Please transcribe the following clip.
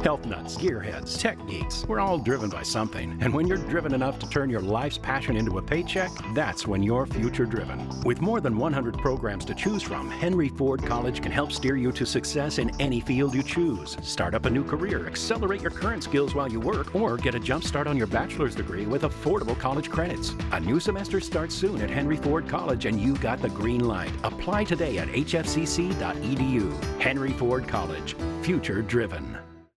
Health nuts, gearheads, tech geeks, we're all driven by something. And when you're driven enough to turn your life's passion into a paycheck, that's when you're future driven. With more than 100 programs to choose from, Henry Ford College can help steer you to success in any field you choose. Start up a new career, accelerate your current skills while you work, or get a jump start on your bachelor's degree with affordable college credits. A new semester starts soon at Henry Ford College, and you got the green light. Apply today at hfcc.edu. Henry Ford College, future driven.